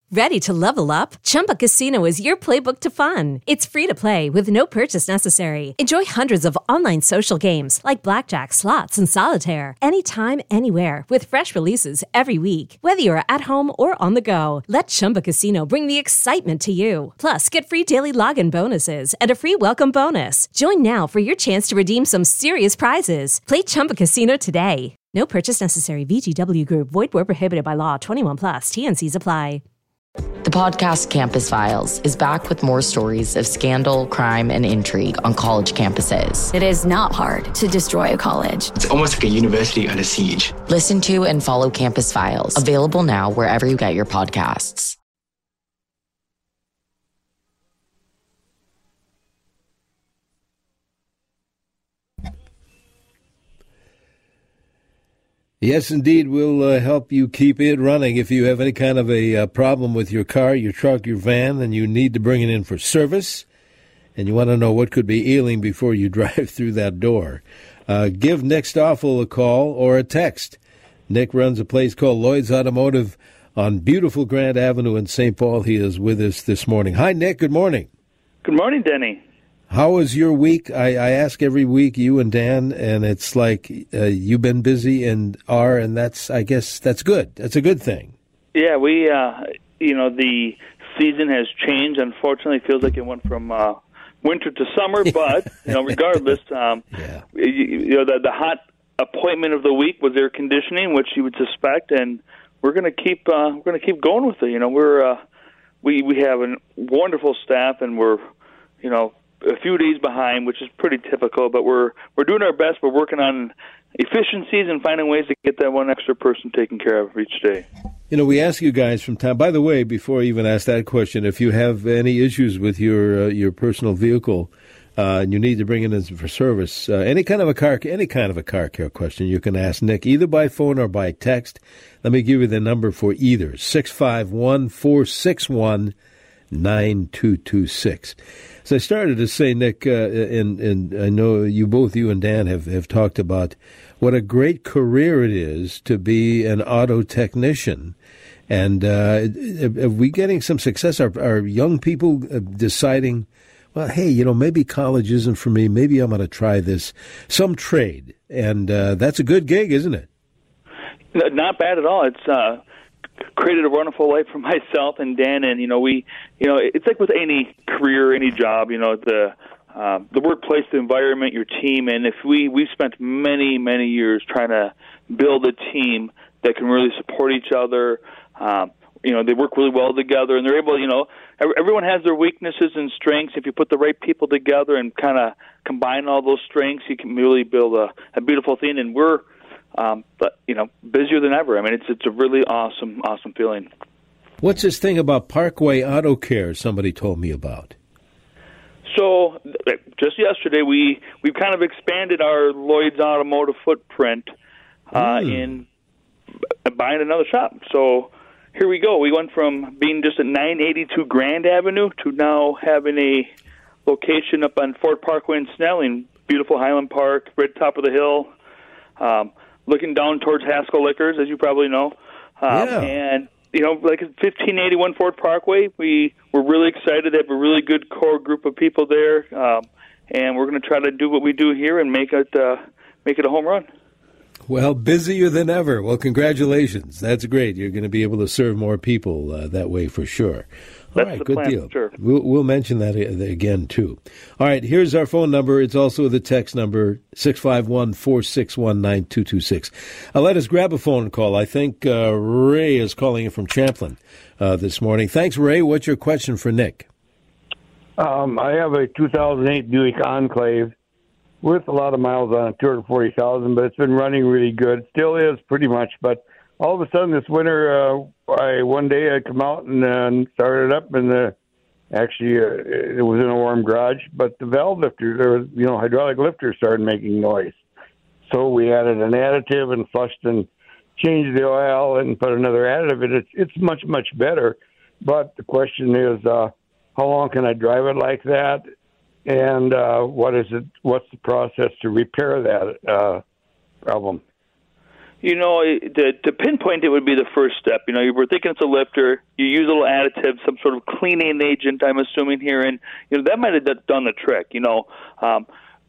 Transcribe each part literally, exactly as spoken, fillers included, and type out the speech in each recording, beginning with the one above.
Ready to level up? Chumba Casino is your playbook to fun. It's free to play with no purchase necessary. Enjoy hundreds of online social games like blackjack, slots, and solitaire anytime, anywhere with fresh releases every week. Whether you're at home or on the go, let Chumba Casino bring the excitement to you. Plus, get free daily login bonuses and a free welcome bonus. Join now for your chance to redeem some serious prizes. Play Chumba Casino today. No purchase necessary. V G W Group. Void where prohibited by law. twenty-one plus. T N Cs apply. The podcast Campus Files is back with more stories of scandal, crime, and intrigue on college campuses. It is not hard to destroy a college. It's almost like a university under siege. Listen to and follow Campus Files, available now wherever you get your podcasts. Yes, indeed, we'll uh, help you keep it running. If you have any kind of a uh, problem with your car, your truck, your van, and you need to bring it in for service, and you want to know what could be ailing before you drive through that door, uh, give Nick Stoffel a call or a text. Nick runs a place called Lloyd's Automotive on beautiful Grant Avenue in Saint Paul. He is with us this morning. Hi, Nick. Good morning. Good morning, Denny. How was your week? I, I ask every week, you and Dan, and it's like uh, you've been busy and are, and that's, I guess, that's good. That's a good thing. Yeah, we, uh, you know, the season has changed. Unfortunately, it feels like it went from uh, winter to summer, but, you know, regardless, um, yeah. you, you know, the, the hot appointment of the week was air conditioning, which you would suspect, and we're going to keep, uh, we're going to keep going with it. You know, we're, uh, we, we have a wonderful staff, and we're, you know, a few days behind, which is pretty typical, but we're we're doing our best. We're working on efficiencies and finding ways to get that one extra person taken care of each day. You know, we ask you guys from time. By the way, before I even ask that question, if you have any issues with your uh, your personal vehicle uh, and you need to bring it in for service, uh, any kind of a car, any kind of a car care question, you can ask Nick either by phone or by text. Let me give you the number for either: six five one, four six one, nine two two six. So I started to say, Nick, uh, and, and I know you both, you and Dan, have, have talked about what a great career it is to be an auto technician. And uh, are we getting some success? Are, are young people deciding, well, hey, you know, maybe college isn't for me. Maybe I'm going to try this, some trade. And uh, that's a good gig, isn't it? Not bad at all. It's uh, created a wonderful life for myself and Dan, and you know we, you know, it's like with any career, any job, you know, the uh, the workplace, the environment, your team, and if we we spent many many years trying to build a team that can really support each other. Um, you know, they work really well together, and they're able, you know, everyone has their weaknesses and strengths. If you put the right people together and kind of combine all those strengths, you can really build a, a beautiful thing. And we're Um, but, you know, busier than ever. I mean, it's it's a really awesome, awesome feeling. What's this thing about Parkway Auto Care somebody told me about? So just yesterday, we, we've kind of expanded our Lloyd's Automotive footprint uh, mm. in buying another shop. So here we go. We went from being just at nine eighty-two Grand Avenue to now having a location up on Fort Parkway in Snelling, beautiful Highland Park, right top of the hill. Um, looking down towards Haskell Liquors, as you probably know. Um, yeah. And, you know, like fifteen eighty-one Fort Parkway, we, we're really excited to have a really good core group of people there, um, and we're going to try to do what we do here and make it uh, make it a home run. Well, busier than ever. Well, congratulations. That's great. You're going to be able to serve more people uh, that way for sure. All That's right, the good plan, deal. Sure. We'll, we'll mention that again, too. All right, here's our phone number. It's also the text number, six five one, four six one, nine two two six. Uh, let us grab a phone call. I think uh, Ray is calling in from Champlin uh, this morning. Thanks, Ray. What's your question for Nick? Um, I have a two thousand eight Buick Enclave with a lot of miles on it, two hundred forty thousand, but it's been running really good. Still is, pretty much, but all of a sudden this winter, uh, I one day I come out and uh, started up, and the actually uh, it was in a warm garage, but the valve lifter, there was, you know, hydraulic lifter started making noise. So we added an additive and flushed and changed the oil and put another additive in it. It's much much better, but the question is, uh, how long can I drive it like that? And uh, what is it? What's the process to repair that uh, problem? You know, to, to pinpoint it would be the first step. You know, you were thinking it's a lifter. You use a little additive, some sort of cleaning agent, I'm assuming here, and you know that might have done the trick. You know, um,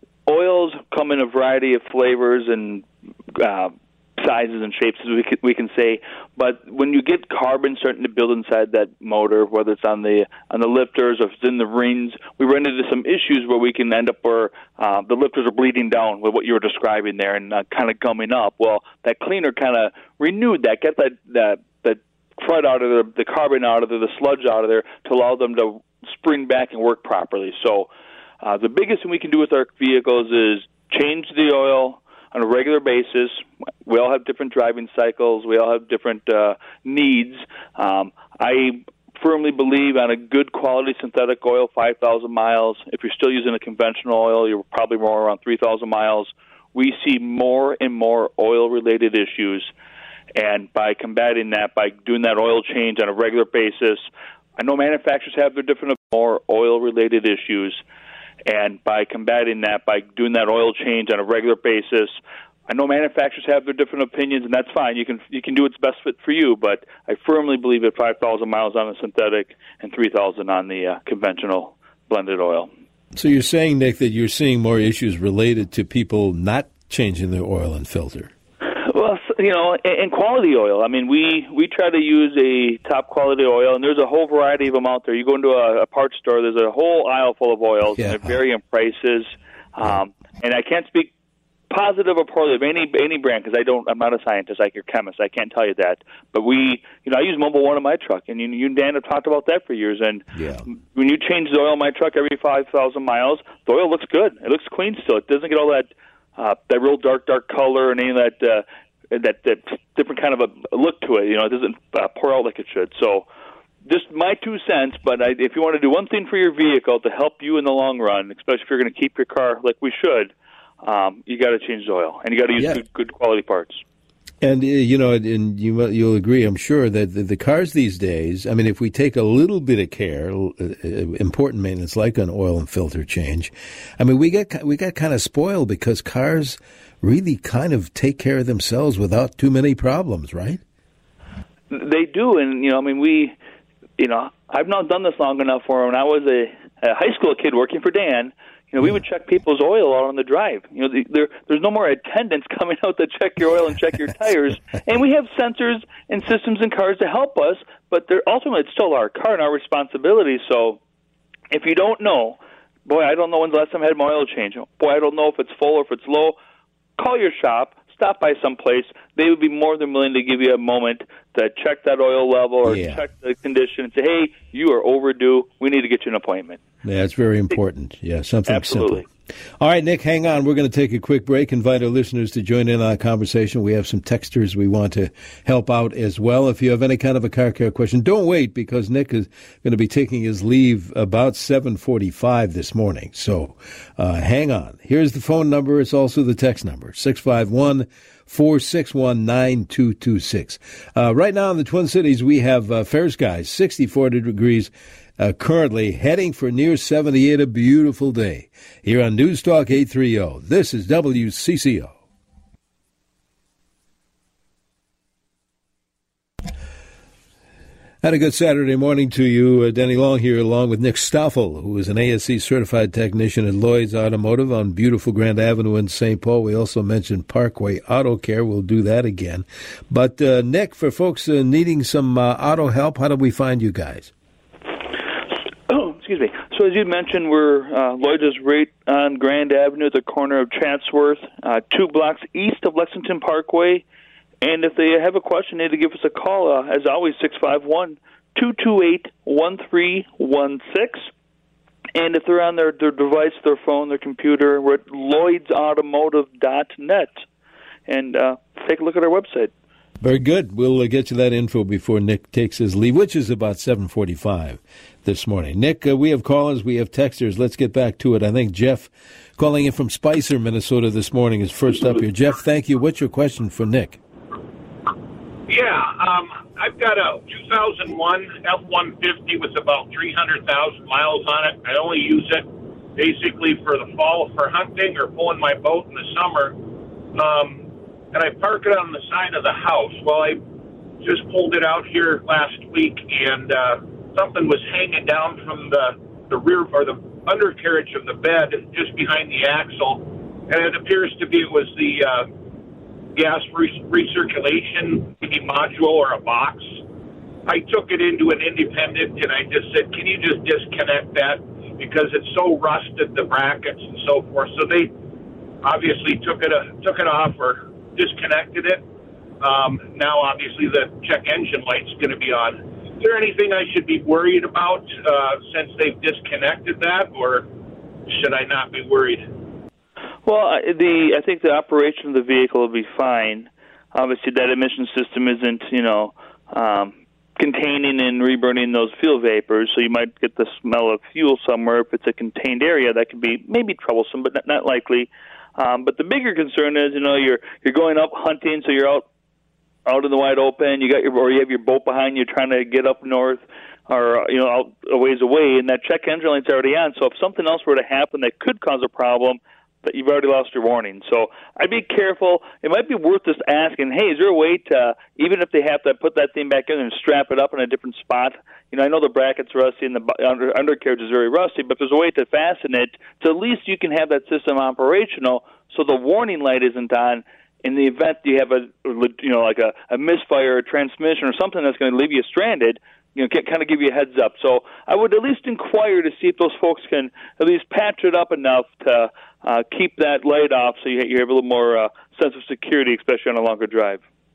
oils come in a variety of flavors and uh, sizes and shapes, as we can, we can say. But when you get carbon starting to build inside that motor, whether it's on the on the lifters or if it's in the rings, we run into some issues where we can end up where uh, the lifters are bleeding down with what you were describing there and uh, kind of gumming up. Well, that cleaner kind of renewed that, get that that that crud out of there, the carbon out of there, the sludge out of there, to allow them to spring back and work properly. So uh, the biggest thing we can do with our vehicles is change the oil on a regular basis. We all have different driving cycles. We all have different uh, needs. Um, I firmly believe on a good quality synthetic oil, five thousand miles. If you're still using a conventional oil, you're probably more around three thousand miles. We see more and more oil-related issues. And by combating that, by doing that oil change on a regular basis, I know manufacturers have their different more oil-related issues. And by combating that, by doing that oil change on a regular basis, I know manufacturers have their different opinions, and that's fine. You can you can do what's best fit for you, but I firmly believe at five thousand miles on the synthetic and three thousand on the uh, conventional blended oil. So you're saying, Nick, that you're seeing more issues related to people not changing their oil and filter? Well, you know, and quality oil. I mean, we, we try to use a top quality oil, and there's a whole variety of them out there. You go into a, a parts store, there's a whole aisle full of oils, yeah. and they vary in prices. Um, and I can't speak positive or poorly of any any brand because I don't. I'm not a scientist, like your chemist. I can't tell you that. But we, you know, I use Mobil One in my truck, and you, you and Dan have talked about that for years. And yeah. when you change the oil in my truck every five thousand miles, the oil looks good. It looks clean still. It doesn't get all that uh, that real dark, dark color and any of that. Uh, That, that different kind of a look to it, you know, it doesn't uh, pour out like it should. So, just my two cents. But I, if you want to do one thing for your vehicle to help you in the long run, especially if you're going to keep your car like we should, um, you got to change the oil and you got to use yeah. good, good quality parts. And uh, you know, and you you'll agree, I'm sure, that the, the cars these days. I mean, if we take a little bit of care, uh, important maintenance like an oil and filter change, I mean, we get we got kind of spoiled because cars really kind of take care of themselves without too many problems, right? They do, and you know, I mean, we, you know, I've not done this long enough for when I was a, a high school kid working for Dan. You know, we would check people's oil out on the drive. You know, the, there, there's no more attendants coming out to check your oil and check your tires. And we have sensors and systems in cars to help us, but they're ultimately it's still our car and our responsibility. So, if you don't know, boy, I don't know when's the last time I had my oil change. Boy, I don't know if it's full or if it's low. Call your shop, stop by someplace. They would be more than willing to give you a moment to check that oil level or yeah. check the condition and say, hey, you are overdue. We need to get you an appointment. Yeah, it's very important. Yeah, something Absolutely. simple. All right, Nick, hang on. We're going to take a quick break. Invite our listeners to join in on our conversation. We have some texters we want to help out as well. If you have any kind of a car care question, don't wait because Nick is going to be taking his leave about seven forty-five this morning. So uh, hang on. Here's the phone number. It's also the text number, six five one, four six one, nine two two six. Uh, right now in the Twin Cities, we have uh, fair skies, sixty-four degrees. Uh, currently heading for near seventy-eight, a beautiful day. Here on News Talk eight thirty, this is W C C O. Had a good Saturday morning to you. Uh, Denny Long here along with Nick Stoffel, who is an A S C certified technician at Lloyd's Automotive on beautiful Grand Avenue in Saint Paul. We also mentioned Parkway Auto Care. We'll do that again. But, uh, Nick, for folks uh, needing some uh, auto help, how do we find you guys? Excuse me. So as you mentioned, we're uh, Lloyd's is right on Grand Avenue at the corner of Chatsworth, uh, two blocks east of Lexington Parkway. And if they have a question, they need to give us a call. Uh, as always, six five one, two two eight, one three one six. And if they're on their, their device, their phone, their computer, we're at lloyds automotive dot net. And uh, take a look at our website. Very good. We'll uh, get you that info before Nick takes his leave, which is about seven forty-five this morning. Nick, uh, we have callers, we have texters. Let's get back to it. I think Jeff, calling in from Spicer, Minnesota this morning, is first up here. Jeff, thank you. What's your question for Nick? Yeah, um, I've got a two thousand one F one fifty with about three hundred thousand miles on it. I only use it basically for the fall for hunting or pulling my boat in the summer. Um, and I park it on the side of the house. Well, I just pulled it out here last week, and uh, something was hanging down from the, the rear or the undercarriage of the bed just behind the axle, and it appears to be it was the uh, gas re- recirculation maybe module or a box. I took it into an independent, and I just said, can you just disconnect that? Because it's so rusted, the brackets and so forth. So they obviously took it uh, took it off or disconnected it. Um, now, obviously, the check engine light's going to be on. Is there anything I should be worried about uh, since they've disconnected that, or should I not be worried? Well, the I think the operation of the vehicle will be fine. Obviously, that emission system isn't, you know, um, containing and reburning those fuel vapors, so you might get the smell of fuel somewhere. If it's a contained area, that could be maybe troublesome, but not, not likely. Um, but the bigger concern is, you know, you're you're going up hunting, so you're out out in the wide open. You got your or you have your boat behind you, trying to get up north, or you know, out a ways away, and that check engine light's already on. So if something else were to happen that could cause a problem, that you've already lost your warning. So I'd be careful. It might be worth just asking, hey, is there a way to, even if they have to put that thing back in and strap it up in a different spot? You know, I know the bracket's rusty and the under, undercarriage is very rusty, but there's a way to fasten it so at least you can have that system operational so the warning light isn't on in the event you have a, you know, like a, a misfire, a transmission, or something that's going to leave you stranded. You know, kind of give you a heads up. So I would at least inquire to see if those folks can at least patch it up enough to uh, keep that light off so you, you have a little more uh, sense of security, especially on a longer drive.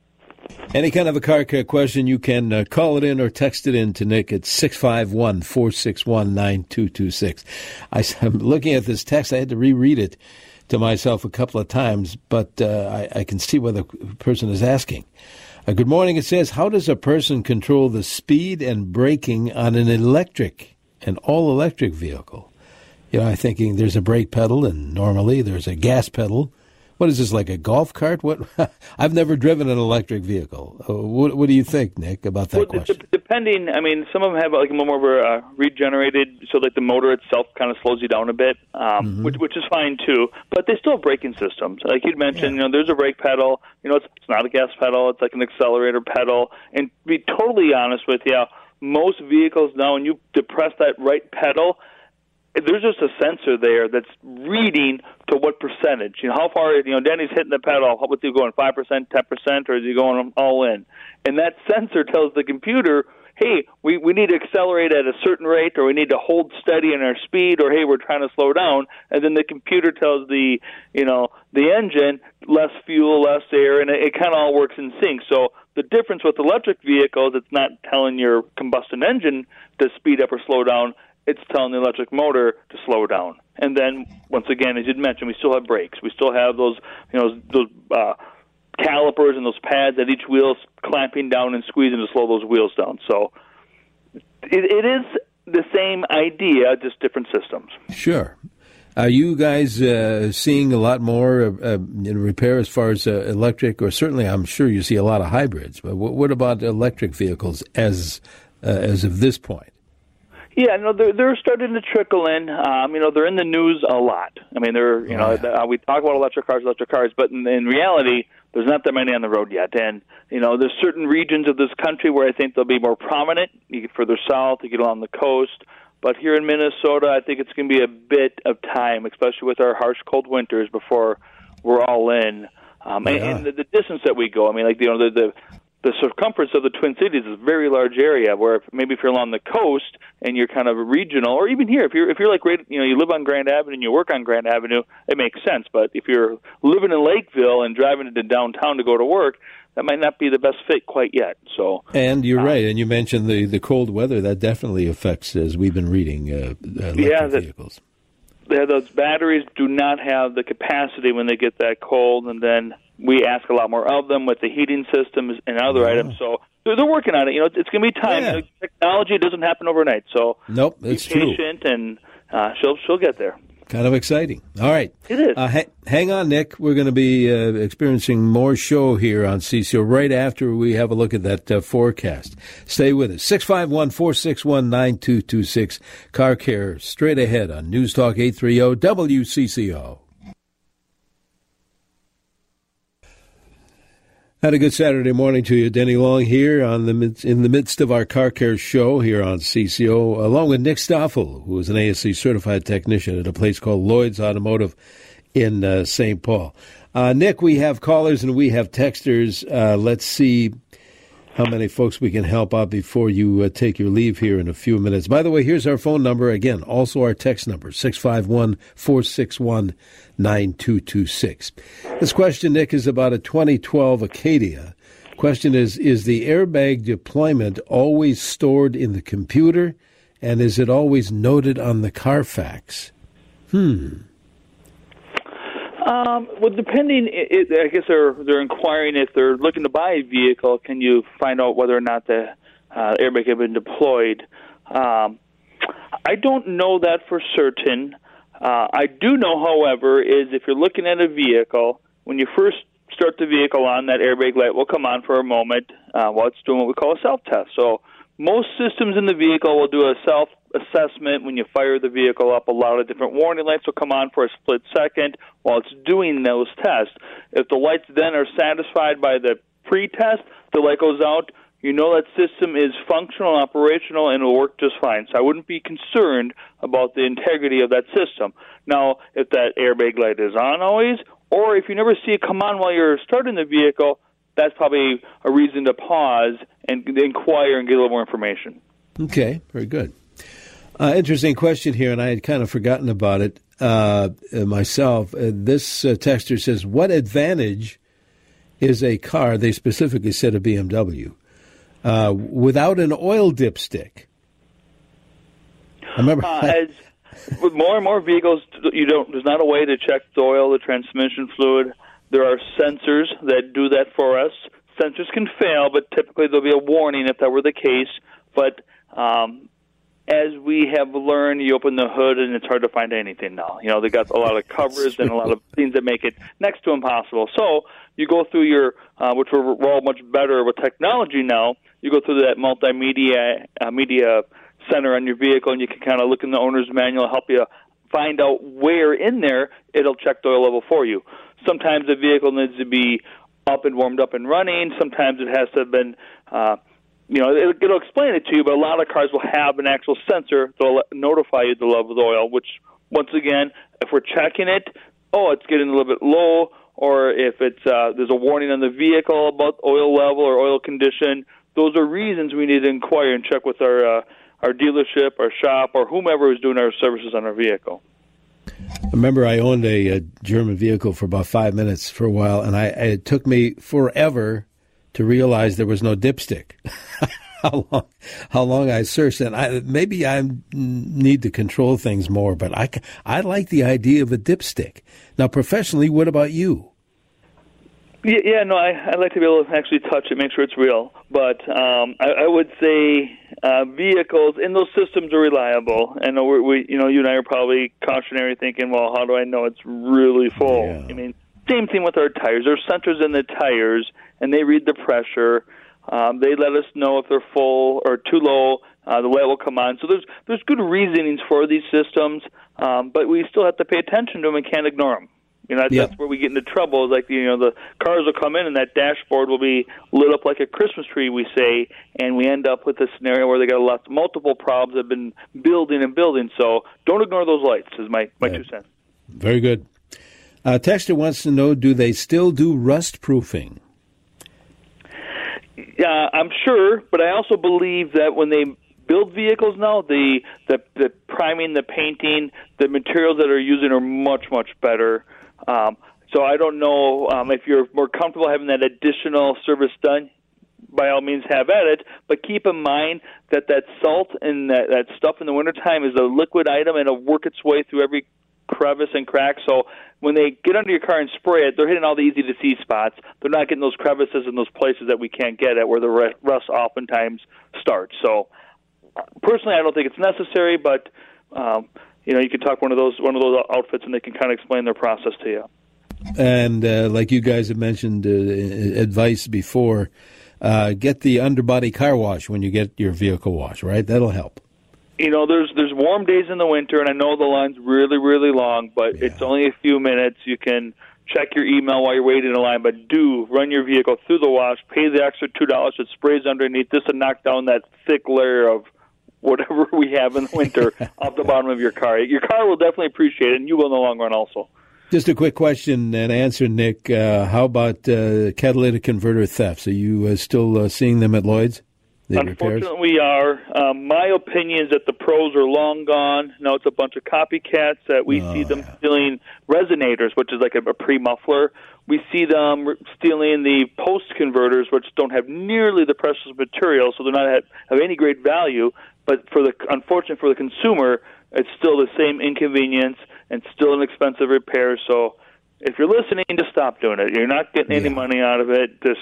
Any kind of a car care question, you can uh, call it in or text it in to Nick at six five one, four six one, nine two two six. I, I'm looking at this text. I had to reread it to myself a couple of times, but uh, I, I can see what the person is asking. Uh, good morning. It says, how does a person control the speed and braking on an electric, an all-electric vehicle? You know, I'm thinking there's a brake pedal, and normally there's a gas pedal. What is this, like a golf cart? What? I've never driven an electric vehicle. Uh, what, what do you think, Nick, about that well, question? D- depending, I mean, some of them have like a little more of a uh, regenerated, so like the motor itself kind of slows you down a bit, um, mm-hmm. which, which is fine too. But they still have braking systems. Like you'd mentioned, yeah. you know, there's a brake pedal. You know, it's, it's not a gas pedal. It's like an accelerator pedal. And to be totally honest with you, most vehicles now, when you depress that right pedal, there's just a sensor there that's reading to what percentage. You know, how far, you know, Danny's hitting the pedal, what's he going, five percent, ten percent, or is he going all in? And that sensor tells the computer, hey, we, we need to accelerate at a certain rate, or we need to hold steady in our speed, or hey, we're trying to slow down. And then the computer tells the, you know, the engine, less fuel, less air, and it, it kind of all works in sync. So the difference with electric vehicles, it's not telling your combustion engine to speed up or slow down. It's telling the electric motor to slow down. And then, once again, as you'd mentioned, we still have brakes. We still have those, you know, those uh, calipers and those pads at each wheel clamping down and squeezing to slow those wheels down. So it, it is the same idea, just different systems. Sure. Are you guys uh, seeing a lot more uh, in repair as far as uh, electric, or certainly I'm sure you see a lot of hybrids, but what, what about electric vehicles as uh, as of this point? Yeah, no, they're, they're starting to trickle in. Um, you know, they're in the news a lot. I mean, they're, you know, oh, yeah. uh, we talk about electric cars, electric cars, but in, in reality, there's not that many on the road yet. And, you know, there's certain regions of this country where I think they'll be more prominent. You get further south, you get along the coast. But here in Minnesota, I think it's going to be a bit of time, especially with our harsh, cold winters, before we're all in. Um, yeah. And, and the, the distance that we go, I mean, like, you know, the, the the circumference of the Twin Cities is a very large area where if, maybe if you're along the coast and you're kind of regional, or even here, if you're if you're like, right, you know, you live on Grand Avenue and you work on Grand Avenue, it makes sense. But if you're living in Lakeville and driving into downtown to go to work, that might not be the best fit quite yet. So, and you're um, right, and you mentioned the, the cold weather. That definitely affects, as we've been reading, uh, electric yeah, that, vehicles. Yeah, those batteries do not have the capacity when they get that cold, and then we ask a lot more of them with the heating systems and other yeah. items. So they're, they're working on it. You know, it's going to be time. Yeah. You know, technology doesn't happen overnight. So nope, it's be patient, true. and uh, she'll she'll get there. Kind of exciting. All right. It is. Uh, ha- hang on, Nick. We're going to be uh, experiencing more show here on C C O right after we have a look at that uh, forecast. Stay with us. six five one, four six one, nine two two six. Car Care straight ahead on News Talk eight thirty W C C O. Had a good Saturday morning to you. Denny Long here on the mid- in the midst of our Car Care show here on C C O, along with Nick Stoffel, who is an A S C certified technician at a place called Lloyd's Automotive in uh, Saint Paul. Uh, Nick, we have callers and we have texters. Uh, let's see how many folks we can help out before you uh, take your leave here in a few minutes. By the way, here's our phone number again, also our text number, six five one, four six one, nine two two six. This question, Nick, is about a twenty twelve Acadia. Question is, is the airbag deployment always stored in the computer, and is it always noted on the Carfax? Hmm. Um, well, depending, it, it, I guess they're they're inquiring if they're looking to buy a vehicle. Can you find out whether or not the uh, airbag has been deployed? Um, I don't know that for certain. Uh, I do know, however, is if you're looking at a vehicle, when you first start the vehicle on, that airbag light will come on for a moment uh, while it's doing what we call a self-test. So most systems in the vehicle will do a self-assessment when you fire the vehicle up. A lot of different warning lights will come on for a split second while it's doing those tests. If the lights then are satisfied by the pre-test, the light goes out, you know that system is functional and operational and will work just fine. So I wouldn't be concerned about the integrity of that system. Now, if that airbag light is on always, or if you never see it come on while you're starting the vehicle, that's probably a reason to pause and inquire and get a little more information. Okay, very good. Uh, interesting question here, and I had kind of forgotten about it uh, myself. Uh, this uh, texter says, what advantage is a car, they specifically said a B M W, uh, without an oil dipstick? I remember. Uh, as with more and more vehicles, you don't. There's not a way to check the oil, the transmission fluid. There are sensors that do that for us. Sensors can fail, but typically there'll be a warning if that were the case. But um, as we have learned, you open the hood and it's hard to find anything now. You know, they got a lot of covers and a lot of things that make it next to impossible. So you go through your, uh, which we're, we're all much better with technology now, you go through that multimedia uh, media center on your vehicle, and you can kind of look in the owner's manual, help you find out where in there it'll check the oil level for you. Sometimes the vehicle needs to be up and warmed up and running. Sometimes it has to have been, uh, you know, it'll, it'll explain it to you, but a lot of cars will have an actual sensor that will notify you the level of the oil, which, once again, if we're checking it, oh, it's getting a little bit low, or if it's uh, there's a warning on the vehicle about oil level or oil condition, those are reasons we need to inquire and check with our uh, our dealership, our shop, or whomever is doing our services on our vehicle. I remember I owned a, a German vehicle for about five minutes for a while, and I, it took me forever to realize there was no dipstick. how long, how long I searched, and I, maybe I need to control things more, but I, I like the idea of a dipstick. Now, professionally, what about you? Yeah, yeah no, I, I like to be able to actually touch it, make sure it's real. But um, I, I would say uh, vehicles and those systems are reliable. And we're, we, you know, you and I are probably cautionary, thinking, well, how do I know it's really full? Yeah. I mean, same thing with our tires. There's sensors in the tires, and they read the pressure. Um, they let us know if they're full or too low. Uh, the light will come on. So there's there's good reasonings for these systems, um, but we still have to pay attention to them and can't ignore them. You know, that's, yep. that's where we get into trouble. Like, you know, the cars will come in and that dashboard will be lit up like a Christmas tree, we say, and we end up with a scenario where they got a lot, multiple problems that have been building and building. So don't ignore those lights, is my, my yeah. two cents. Very good. Uh, Texter wants to know, do they still do rust proofing? Yeah, I'm sure, but I also believe that when they build vehicles now, the, the, the priming, the painting, the materials that are using are much, much better. Um, so I don't know um, if you're more comfortable having that additional service done, by all means have at it, but keep in mind that that salt and that, that stuff in the wintertime is a liquid item and it'll work its way through every crevice and crack. So when they get under your car and spray it, they're hitting all the easy-to-see spots. They're not getting those crevices in those places that we can't get at where the rust oftentimes starts. So personally, I don't think it's necessary, but um, you know, you can talk one of those one of those outfits, and they can kind of explain their process to you. And uh, like you guys have mentioned, uh, advice before, uh, get the underbody car wash when you get your vehicle washed. Right, that'll help. You know, there's there's warm days in the winter, and I know the line's really really long, but yeah. It's only a few minutes. You can check your email while you're waiting in line, but do run your vehicle through the wash, pay the extra two dollars that sprays underneath this and knock down that thick layer of whatever we have in the winter off the bottom of your car. Your car will definitely appreciate it, and you will in the long run also. Just a quick question and answer, Nick. Uh, how about uh, catalytic converter thefts? Are you uh, still uh, seeing them at Lloyd's? The Unfortunately, repairs? We are. Um, my opinion is that the pros are long gone. Now it's a bunch of copycats that we oh, see them yeah. stealing resonators, which is like a, a pre-muffler. We see them stealing the post converters, which don't have nearly the precious material, so they're not have, have any great value. But for the unfortunate for the consumer, it's still the same inconvenience and still an expensive repair. So if you're listening, just stop doing it. You're not getting yeah. any money out of it. Just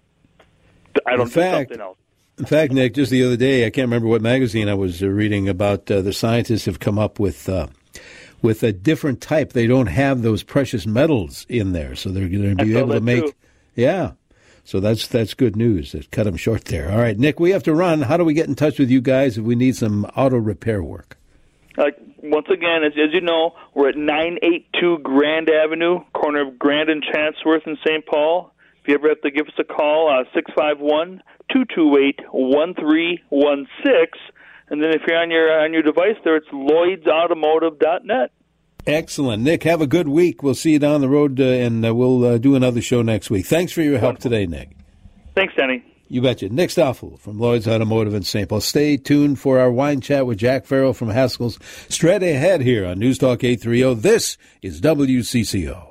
I don't do something else. In fact, Nick, just the other day, I can't remember what magazine I was uh, reading about. Uh, the scientists have come up with uh, with a different type. They don't have those precious metals in there, so they're going to be able to make. Too. Yeah, so that's that's good news. It cut them short there. All right, Nick, we have to run. How do we get in touch with you guys if we need some auto repair work? Uh, once again, as, as you know, we're at nine eighty-two Grand Avenue, corner of Grand and Chatsworth in Saint Paul. If you ever have to give us a call, uh, six five one, two two eight, one three one six. And then if you're on your on your device there, it's lloyds automotive dot net. Excellent. Nick, have a good week. We'll see you down the road, uh, and uh, we'll uh, do another show next week. Thanks for your help Wonderful. today, Nick. Thanks, Denny. You betcha. Nick Stoffel from Lloyd's Automotive in Saint Paul. Stay tuned for our wine chat with Jack Farrell from Haskell's straight ahead here on News Talk eight thirty. This is W C C O.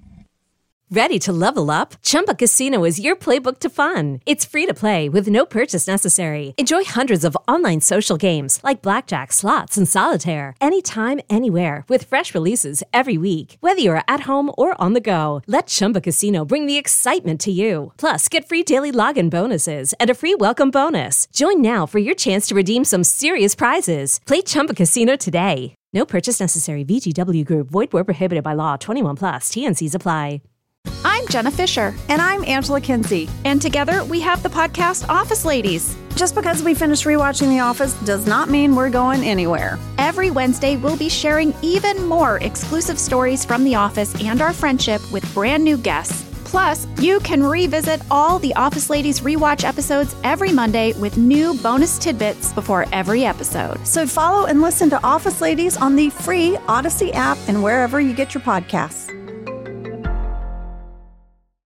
Ready to level up? Chumba Casino is your playbook to fun. It's free to play with no purchase necessary. Enjoy hundreds of online social games like blackjack, slots, and solitaire anytime, anywhere with fresh releases every week. Whether you're at home or on the go, let Chumba Casino bring the excitement to you. Plus, get free daily login bonuses and a free welcome bonus. Join now for your chance to redeem some serious prizes. Play Chumba Casino today. No purchase necessary. V G W Group. Void where prohibited by law. twenty-one plus. T N Cs apply. I'm Jenna Fisher. And I'm Angela Kinsey. And together we have the podcast Office Ladies. Just because we finished rewatching The Office does not mean we're going anywhere. Every Wednesday, we'll be sharing even more exclusive stories from The Office and our friendship with brand new guests. Plus, you can revisit all the Office Ladies rewatch episodes every Monday with new bonus tidbits before every episode. So follow and listen to Office Ladies on the free Odyssey app and wherever you get your podcasts.